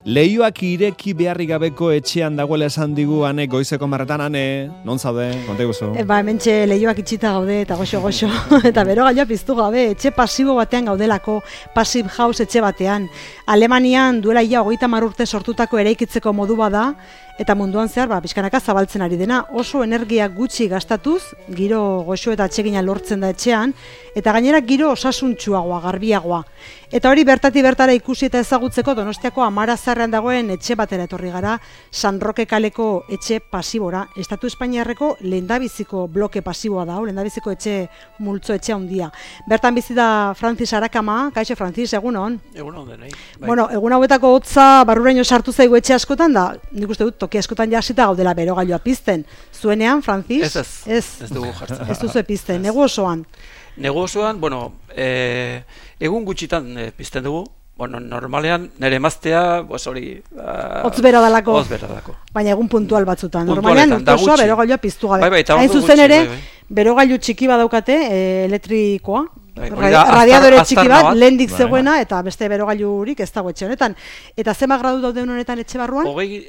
Leihoak ireki beharrik gabeko etxean dagoela esan digu ane goizeko marretan, ane, non zaude, konta iguzu? Hementxe leihoak itxita gaude eta goxo, eta bero gailua piztu gabe, etxe pasibo batean gaudelako, passive house etxe batean. Alemanian duela ia 30 urte sortutako eraikitzeko modu bada, eta munduan zehar, pixkanaka zabaltzen ari dena, oso energia gutxi gastatuz, giro goxo eta atsegina lortzen da etxean, eta gainera giro osasuntsuagoa, garbiagoa. Eta hori bertatik bertara ikusi eta ezagutzeko Donostiako Amarazarrean dagoen etxe batera etorri gara, San Roque kaleko etxe pasibora. Estatu Espainiarreko lehendabiziko bloke pasiboa da, lehendabiziko etxe multzo etxe handia. Bertan bizi da Francis Arakama, kaixo Francis, egunon? Egunon denei. Bueno, egun hauetako hotza barruraino sartu zaigu etxe askotan da, nik uste dut toki askotan jasita gaudela berogailua pizten. Zuenean, Francis? Ez dugu jartzen. Ez duzu pizten, negu osoan? Negu osoan, egun gutxitan pizten dugu. Normalean, nire emaztea, hori... Hotz bera dalako. Hotz bera dalako. Baina egun puntual batzutan. Normalean, urte osoa berogailua piztu gabe. Hain zuzen ere, berogailu txiki badaukate, elektrikoa. Radiadore txiki bat, lehendik zegoena, eta beste berogailurik ez dago etxe honetan. Eta zema gradu dauden honetan etxe barruan?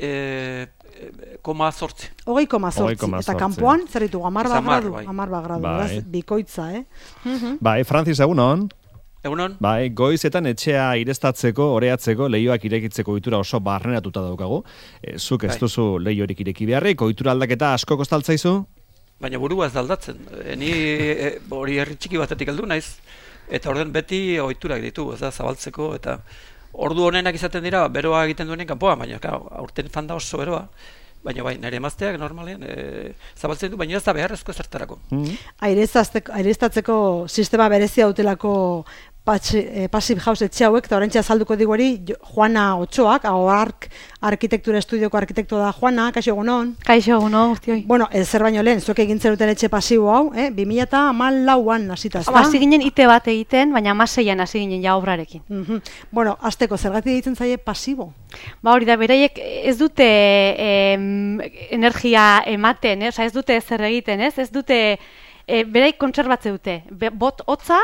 20,8. 20,8. Eta kanpoan, zer ditugu, 10 gradu, bikoitza, Bai, Francis, egunon? Egunon? Bai, goizetan etxea irestatzeko, oreatzeko, leihoak irekitzeko ohitura oso barrenatuta daukagu. Zuk ez duzu leihorik ireki beharrik, ohitura aldaketa asko kostaltzaizu? Baina burua ez da aldatzen. Ni hori herri txiki batetik heldu naiz, eta orden beti ohiturak ditu, ez da, zabaltzeko, eta ordu honenak izaten dira, beroa egiten duenen kanpoa, baina aurten fanda oso beroa. Baina nire emazteak normalean zabaltzen du, baina ez da beharrezko zertarako. Aireztatzeko sistema berezia dutelako passive house etxe hauek, eta oraintxe azalduko digu hori Juana Otxoak, arkitektura estudioko arkitekto da Juana, kaixo egunon? Kaixo egunon, guztioi. Bueno, zer baino lehen, zuek egin zenuten etxe pasibo hau, 2014an hasita, ezta? Hasi ginen ite bat egiten, baina 16an hasi ginen ja obrarekin. Bueno, hasteko zergatik egiten zaie pasibo? Hori da, beraiek ez dute energia ematen, ez dute zer egiten, ez dute beraik kontserbatze dute, bot hotza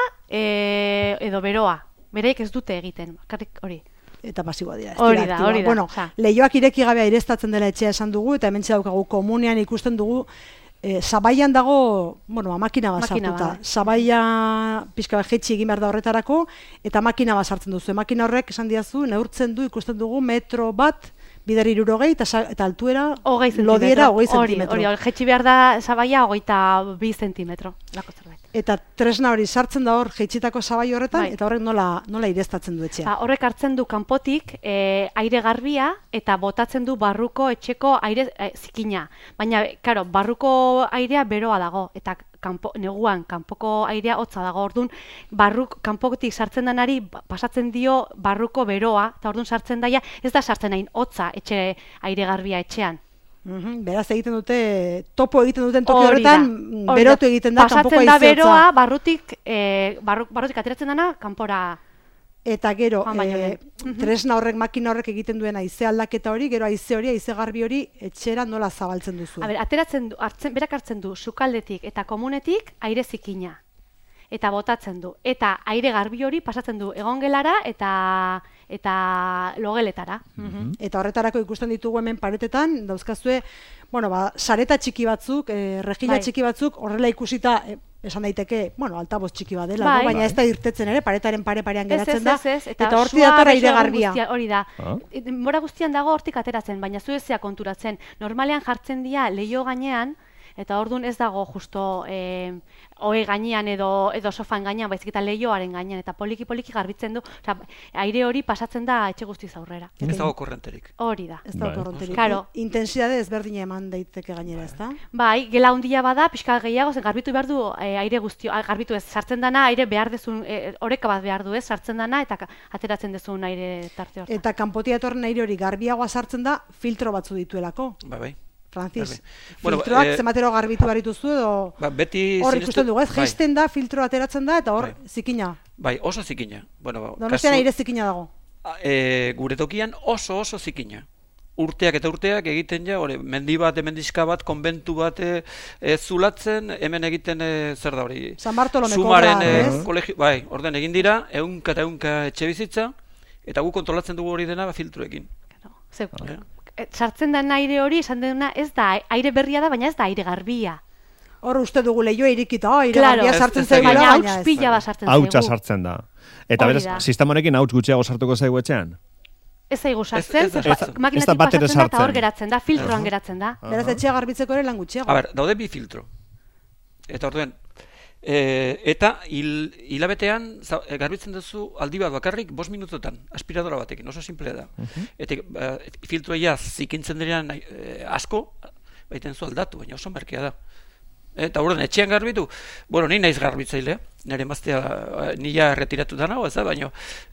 edo beroa, beraik ez dute egiten, bakarrik hori. Eta pasiboa dira. Hori da. Bueno, leihoak ireki gabe aireztatzen dela etxea esan dugu, eta hementxe daukagu komunean ikusten dugu, sabaian dago, makina bat sartuta. Sabaia pixka bat jetxi egin behar da horretarako, eta makina bat sartzen duzu. Makina horrek esan diazu, neurtzen du, ikusten dugu, metro bat, bideri 60 eta altuera, lodiera 20 zentimetro. Hori, jetxi behar da sabaia 22 zentimetro. Eta tresna hori sartzen da hor jetxitako sabai horretan, eta horrek nola ireztatzen du etxea? Horrek hartzen du kanpotik aire garbia eta botatzen du barruko etxeko aire zikina. Baina, karo, barruko airea beroa dago, eta neguan kanpoko airea hotza dago, orduan kanpotik sartzen denari pasatzen dio barruko beroa, eta orduan sartzen daia, ez da sartzen hain hotza etxe aire garbia etxean. Beraz egiten dute, topo egiten duten toki horretan, berotu egiten da kanpoko aize hotza. Pasatzen da beroa, barrutik ateratzen dena, kanpora. Eta gero, tresna horrek, makina horrek egiten duen aize aldaketa hori, gero aize garbi hori, etxera nola zabaltzen duzu? Berak hartzen du, sukaldetik eta komunetik aire zikina. Eta botatzen du. Eta aire garbi hori pasatzen du egongelara eta logeletara. Eta horretarako ikusten ditugu hemen paretetan, dauzkazue, sareta txiki batzuk, rejila txiki batzuk, horrela ikusita, esan daiteke, altaboz txiki bat dela, baina ez da irtetzen ere, paretaren pare-parean geratzen da, eta hortik dator aire garbia. Hori da, denbora guztian dago hortik ateratzen, baina zu ezea konturatzen. Normalean jartzen dira leiho gainean, eta orduan ez dago justo ohe gainean edo sofan gainean, baizik eta leihoaren gainean, eta poliki garbitzen du, aire hori pasatzen da etxe guztiz aurrera. Ez dago korrenterik. Hori da. Ez dago korrenterik. Intensidade ezberdina eman daiteke gainera, ez da? Bai, gela handia bada, pixka gehiago, zen garbitu behar du aire guztio, garbitu ez, sartzen dana, aire behar dezun, oreka bat behar du ez, sartzen dana, eta ateratzen dezun aire tarte hortan. Eta kanpotik datorren aire hori garbiagoa sartzen da, filtro batzu dituelako. Bai. Francis, filtroak zematero garbitu barituzu edo hor ikusten dugu, ez? Geisten da, filtro ateratzen da, eta hor zikina. Bai, oso zikina. Donostian aire zikina dago. Gure tokian oso zikina. Urteak eta urteak egiten ja, mendi bat, mendixka bat, konbentu bat zulatzen, hemen egiten zer da hori? San Bartolomeko obra, ez? Bai, orden egin dira, ehunka eta ehunka etxe bizitza, eta gu kontrolatzen dugu hori dena filtroekin. Sartzen den aire hori, esan dena, ez da, aire berria da, baina ez da aire garbia. Hor uste dugu lehioa irikita, aire garbia sartzen zaigula, baina baina hauts pila bat sartzen zaigu. Hautsa sartzen da. Eta Hori beraz, da. sistema honekin hauts gutxiago sartuko zaigu etxean? Ez zaigu sartzen, Ez da makinatik batere pasatzen da eta hor sartzen. geratzen da, filtroan geratzen da. Beraz, etxea garbitzeko ere lan gutxiago. A ber, daude bi filtro. Eta orduen, eta hilabetean garbitzen duzu aldi bat bakarrik 5 minutotan, aspiradora batekin, oso simplea da. Eta filtroia zikintzen direan asko, baiten zu aldatu, baina oso merkea da. Eta horren, etxean garbitu, bueno, ni naiz garbitzailea, nire emaztea nila retiratu da nago, ez da, baina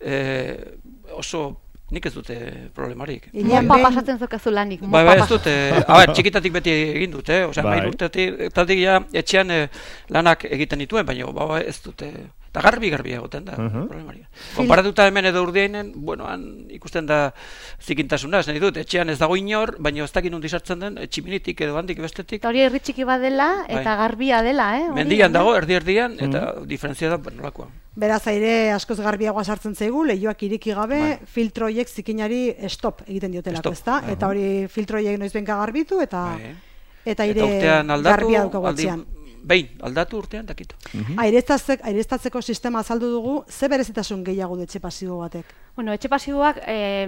oso nik ez dute problemarik. Mopa pasatzen zokazu lanik. Bai, ez dute, txikitatik beti egin dute, osea, mail urtetik ja etxean lanak egiten dituen, baina ez dute, eta garbi egoten da, problemaria. Konparatuta hemen edo Urdiainen, bueno, han ikusten da zikintasuna, ez nahi dut, etxean ez dago inor, baina ez dakin hundi sartzen den, tximinitik edo handik bestetik. Eta hori herri txiki badela, eta garbia dela, Mendian dago, erdi-erdian, eta diferentzia da, nolakoa. Beraz, aire askoz garbiagoa sartzen zaigu, lehioak iriki gabe, filtroiek zikinari stop egiten diotelako, ezta? Eta hori filtroiek noizbenka garbitu, eta aire garbia daukagu atzean. Behin, aldatu urtean dakitu. Aireztatzeko sistema azaldu dugu, ze berezitasun gehiago etxe pasibo batek? Bueno, etxe pasiboak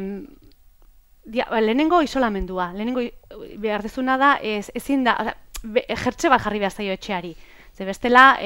lehenengo isolamendua. Lehenengo behar dezuna da, ezin da, jertxe bat jarri behar zaio etxeari. Ze bestela,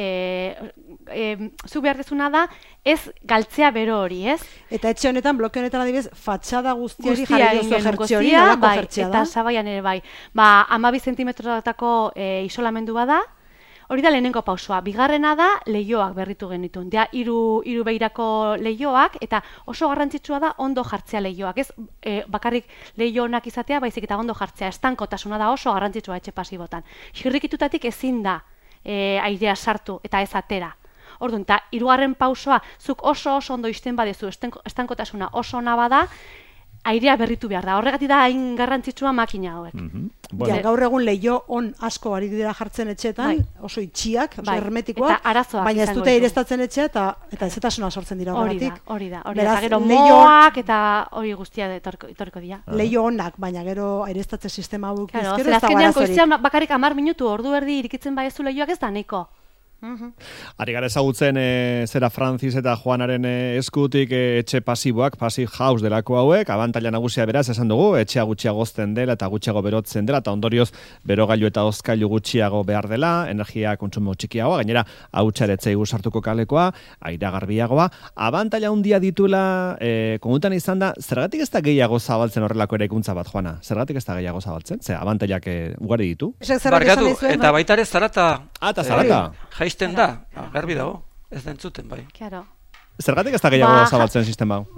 zu behar dezuna da, ez galtzea bero hori, ez? Eta etxe honetan, bloke honetan adibidez, fatxada guztiari jarri duzu jertxe hori, nolako jertxea da? Eta sabaian ere bai. 12 zentimetrotako isolamendua da, hori da lehenengo pausoa. Bigarrena da, lehioak berritu genituen. Dea, hiru beirako lehioak, eta oso garrantzitsua da ondo jartzea lehioak. Ez bakarrik lehio onak izatea, baizik eta ondo jartzea. Estankotasuna da oso garrantzitsua etxe pasibotan. Xirrikitutatik ezin da airea sartu eta ez atera. Orduan, eta hirugarren pausoa, zuk oso ondo izten badezu, estankotasuna oso ona bada, airea berritu behar da. Horregatik da hain garrantzitsua makina hauek. Gaur egun lehio on asko ari dira jartzen etxeetan, oso itxiak, oso hermetikoak, baina ez dute aireztatzen etxea eta ezetasuna sortzen dira horregatik. Hori da. Eta gero moak eta hori guztia etorriko dira. Lehio onak, baina gero aireztatze sistema hauek ezkero ez dago arazorik. Bakarrik 10 minutu ordu erdi irikitzen badezu lehioak ez da nahiko. Ari gara ezagutzen zera Francis eta Juanaren eskutik etxe pasiboak, passive house delako hauek, abantaila nagusia beraz esan dugu, etxea gutxiago hozten dela eta gutxiago berotzen dela, eta ondorioz berogailu eta hozkailu gutxiago behar dela, energia kontsumo txikiagoa, gainera hautsaretzei sartuko kalekoa, aira garbiagoa, abantaila handia dituela, komutan izan da, zergatik ez da gehiago zabaltzen horrelako eraikuntza bat, Juana? Zergatik ez da gehiago zabaltzen? Ze abantailak ugari ditu? Barkatu, eta baita ere zarata. Eta zarata. Jaisten da, garbi dago, ez da entzuten, bai. Claro. Zergatik ez da gehiago zabaltzen sistema hau?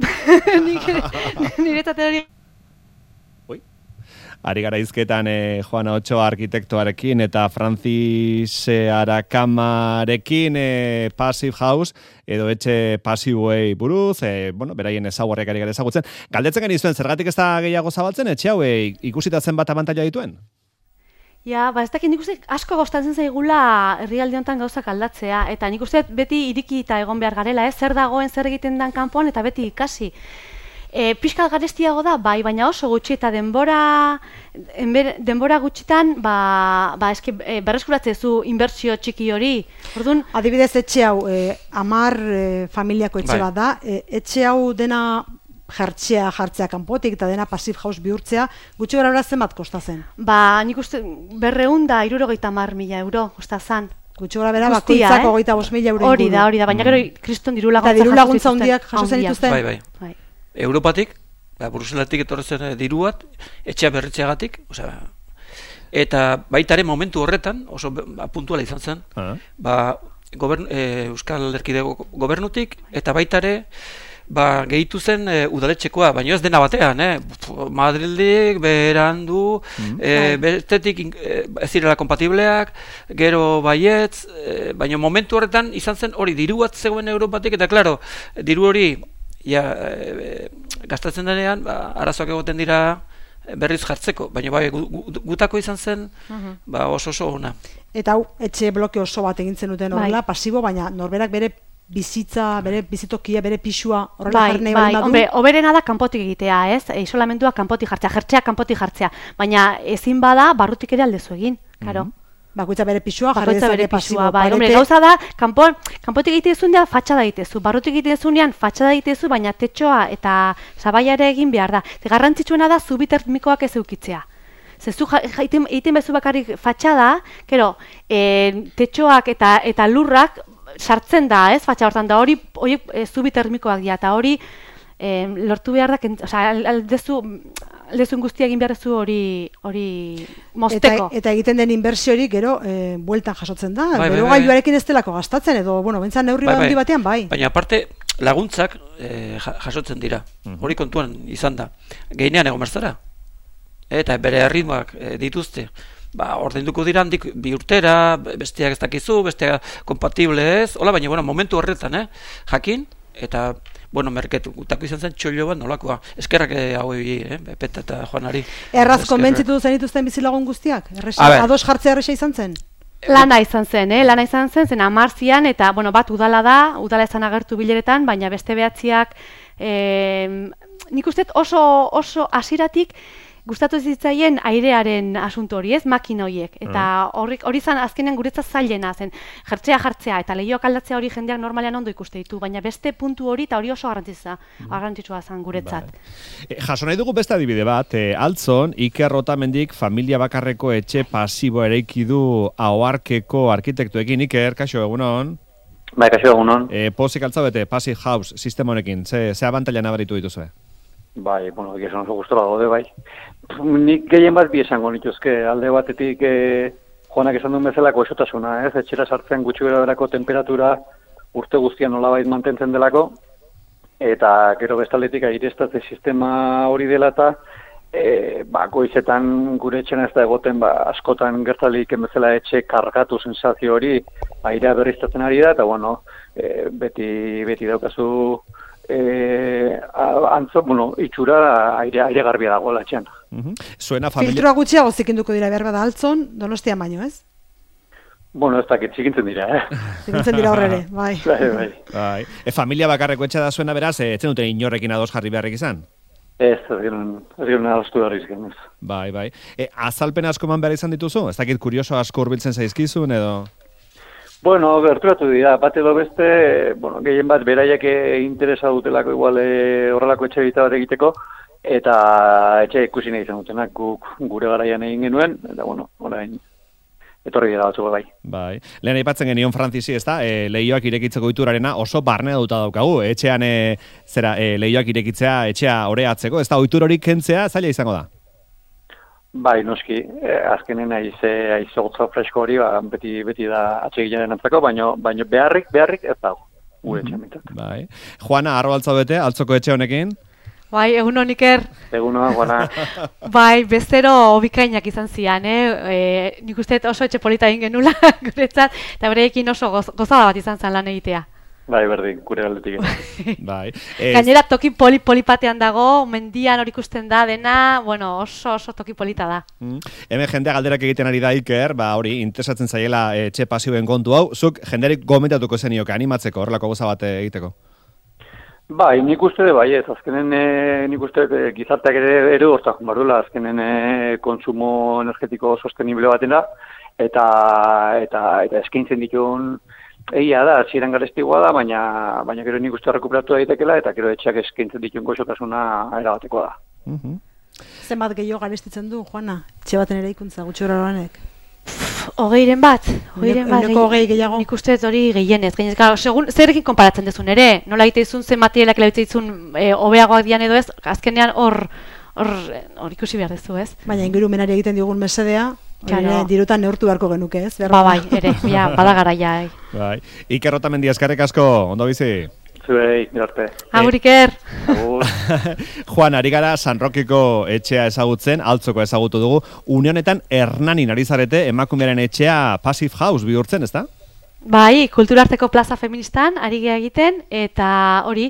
Niretzat hori... Ari gara izketan Juana Ochoa arkitektoarekin eta Francis Arakamarekin Passive House edo etxe pasiboei buruz, beraien ezaugarriak ari gara ezagutzen. Galdetzen genizuen, zergatik ez da gehiago zabaltzen etxe hau ikusitatzen bat abantaila dituen? Ja, ez dakit nik uste asko gostatzen zaigula herrialde honetan gauzak aldatzea, eta nik uste beti irikita egon behar garela, zer dagoen, zer egiten den kanpoan, eta beti ikasi. Pixkat garestiago da, bai, baina oso gutxi, eta denbora gutxitan, berreskuratze zu inbertsio txiki hori. Orduan, adibidez etxe hau, 10 familiako etxe bat da, etxe hau dena jartzea kanpotik eta dena passive house bihurtzea, gutxi gara zenbat kostatzen? Nik uste 270.000 euro kostazan. Gutxi gara bera bakoitzak 25.000 euro. Hori da, baina gero kriston diru laguntza handiak jaso zen dituzten. Bai. Europatik, Bruselatik etorrezen diruat, etxea berritzeagatik, eta baitare momentu horretan, oso puntuala izan zen, Euskal Erkidego gobernutik, eta baitare, gehitu zen udaletxekoa, baina ez dena batean, Madrildik, berandu, bestetik ez direla kompatibleak, gero baietz, baina momentu horretan izan zen hori diru bat zegoen Europatik, eta klaro, diru hori gastatzen denean, arazoak egoten dira berriz jartzeko, baina gutako izan zen oso ona. Eta hau, etxe bloke oso bat egintzen duten horrela, pasibo, baina norberak bere bizitza, bere bizitokia, bere pisua horrela jarri nahi bai, badu. hombre, oberena da kanpotik egitea, ez? Isolamendua kanpotik jartzea, jertzea kanpotik jartzea, baina ezin bada barrutik ere aldezu egin, claro. Bakoitza bere pisua jarri Bakoitza bere dezake pasibo. pisua, bai, hombre, gauza da, kanpotik egite duzunean fatxada egitezu, barrutik egite duzunean fatxada egitezu, baina tetxoa eta sabaia ere egin behar da. Garrantzitsuena da zubi termikoak ez eukitzea. Zezu egiten bezu bakarrik fatxada, kero, tetxoak eta lurrak sartzen da, ez, fatxa hortan da, hori zubi termikoak dira, eta hori lortu behar da, aldezun guztia egin behar zu hori mozteko. Eta egiten den inbertsiorik gero bueltan jasotzen da, Bai, gero bai. gailuarekin ez delako gastatzen, edo, bueno, bentzan neurri handi batean, bai. Baina aparte, laguntzak jasotzen dira, hori kontuan izan da. Geinean egon berzara. Eta bere erritmoak dituzte. Ordainduko dira handik 2 urtera, besteak ez dakizu, besteak kompatible ez, hola, baina, bueno, momentu horretan, jakin, eta, bueno, merketutako izan zen txollo bat nolakoa. Eskerrak hauei, Peta eta Juanari. Erraz konbentzitu zenituzten bizilagun guztiak? Ados jartzea erresa izan zen? Lana izan zen, zen 10 zian, eta, bueno, bat udala ezan agertu bileretan, baina beste behatziak, nik uste oso hasieratik gustatu zitzaien airearen asunto hori, ez, makina horiek. Eta hori zan azkenean guretzat zailena zen. Jertzea jartzea eta lehioak aldatzea hori jendeak normalean ondo ikuste ditu, baina beste puntu hori eta hori oso garrantzitsua zen guretzat. Jaso nahi dugu beste adibide bat, Altzon, Iker Rotamendik familia bakarreko etxe pasibo eraiki du Ahoarkeko arkitektuekin. Iker, kaixo, egunon? Bai, kaixo, egunon. Pozik altzabete, Passive House sistema honekin, ze abantaila nabaritu dituzue? Bai, bueno, egia oso gustora gaude, bai. Nik gehien bat bi esango nituzke, alde batetik Joanak esan duen bezala goxotasuna, ez? Etxera sartzen gutxi beraberako temperatura urte guztian nolabait mantentzen delako, eta gero bestaldetik aireztatze sistema hori dela eta goizetan gure etxena ez da egoten askotan gertalik bezala etxe kargatu sensazio hori airea berriztatzen ari da, eta bueno, beti daukazu itxura aire garbia dago latxean. Filtroa gutxiago zikinduko dira behar bada Altzon, Donostian baino, ez? Bueno, ez dakit, zikintzen dira, Zikintzen dira horrere, bai. Bai. Familia bakarreko etxe da zuena beraz, etzen dute inorrekin ados jarri beharrik izan? Ez gero adostu behar izan, ez. Bai. Azalpen asko man behar izan dituzu? Ez dakit kurioso asko hurbiltzen zaizkizun, edo? Bueno, gerturatu dira, bat edo beste, bueno, gehien bat beraiek interesa dutelako igual horrelako etxe bat egiteko, eta etxe ikusi nahi izan dutenak gure garaian egin genuen, eta bueno, orain etorri dira batzuk bai. Bai. Lehen aipatzen genion Frantzisi, ezta? Lehioak irekitzeko ohiturarena oso barne duta daukagu. Etxean lehioak irekitzea, etxea oreatzeko, ezta ohitur hori kentzea zaila izango da. Bai, noski, azkenen aizogotza fresko hori, beti da atsegilaren antzako, baina beharrik ez dago, gure etxean. Bai. Juana, arro altzabete, altzoko etxe honekin? Bai, egunon, Iker. Egunon, Juana. Bai, bezero bikainak izan zian, nik uste oso etxe polita egin genula, guretzat, eta bereekin oso gozada bat izan zen lan egitea. Bai, berdin, gure galdetik. Bai. Gainera toki polipatean dago, mendian hori ikusten da dena, bueno, oso toki polita da. Hemen jendea galderak egiten ari da Iker, hori, interesatzen zaiela etxe pasiboen kontu hau, zuk jenderik gomentatuko zenioke animatzeko horrelako goza bat egiteko? Bai, nik uste bai ez, azkenen nik uste gizarteak ere hortak bardula, azkenen kontsumo energetiko sostenible batena, eta eskaintzen dituen egia da, hasieran garestigoa da, baina gero nik uste rekuperatu daitekela, eta gero etxeak eskaintzen dituen goxotasuna erabatekoa da. Zenbat gehiago garestitzen du, Juana? Etxe baten ere ikuntza, gutxi horrelanek? 20 bat. Ehuneko 20 gehiago. Nik uste hori gehienez. Segun, zerekin konparatzen dezun ere? Nola egite izun, zen materialak erabiltzen izun hobeagoak dian edo ez, azkenean hor ikusi behar dezu, ez? Baina ingurumenari egiten digun mesedea, dirutan neurtu beharko genuke, ez? Bai, ere, bada garaia. Bai. Iker Rotamendi, eskerrik asko, ondo bizi? Zuei, mirarte. Agur, Iker. Juan, ari gara San Rokeko etxea ezagutzen, Altzoko ezagutu dugu. Unionetan Hernanin ari zarete emakumearen etxea Passive House bihurtzen, ezta? Bai, kulturarteko plaza feministan ari gea egiten, eta hori,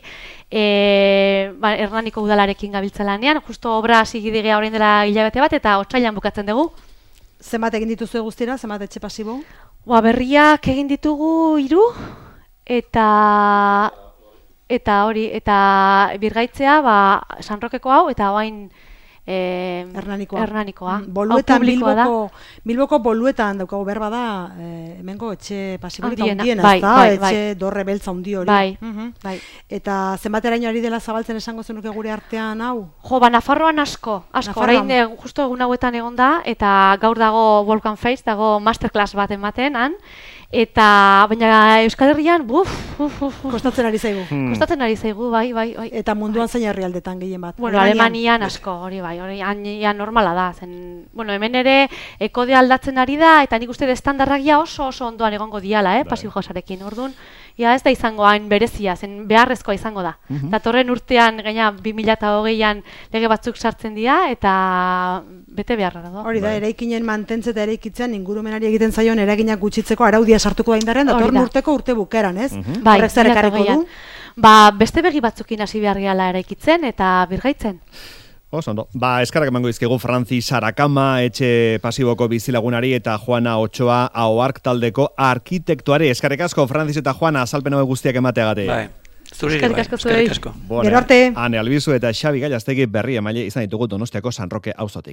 Hernaniko udalarekin gabiltza lanean, justo obra hasi gidegea orain dela hilabete bat, eta otsailean bukatzen dugu. Zenbat egin dituzu guztira, zenbat etxe pasibo? Berriak egin ditugu 3, eta hori, eta birgaitzea, San Rokeko hau, eta hain Hernanikoa. Boluetan, Bilboko boluetan daukagu berba da, hemengo etxe pasiborik handiena, etxe dorre beltza handi hori. Bai. Eta zenbateraino ari dela zabaltzen esango zenuke gure artean hau? Jo, Nafarroan asko. Orain justo egun hauetan egon da, eta gaur dago Volcan Face, dago masterclass bat ematen, baina Euskal Herrian, kostatzen ari zaigu. Kostatzen ari zaigu, bai. Eta munduan zein herrialdetan gehien bat? Bueno, Alemanian asko, hori ja normala da. Hemen ere kodea aldatzen ari da, eta nik uste estandarrak ja oso ondoan egongo diala, Passive Housearekin. Orduan, ja ez da izango hain berezia, zen beharrezkoa izango da. Datorren urtean, gaina 2020an lege batzuk sartzen dira, eta bete beharra da. Hori da, eraikinen mantentze eta eraikitzean ingurumenari egiten zaion eraginak gutxitzeko araudia sartuko da indarrean, datorren urteko urte bukeran, ez? Horrek zer ekarriko du? Beste begi batzukin hasi behar gehala eraikitzen eta birgaitzen. Ondo. Eskarrak emango izkigu Francis Arakama, etxe pasiboko bizilagunari, eta Juana Ochoa, Ahoark taldeko arkitektuari. Eskarrik asko, Francis eta Juana, azalpen hau guztiak emateagatik. Eskarrik asko. Gero arte. Ane Albizu eta Xabi Gallastegi berri emaile izan ditugu Donostiako San Roke auzotik.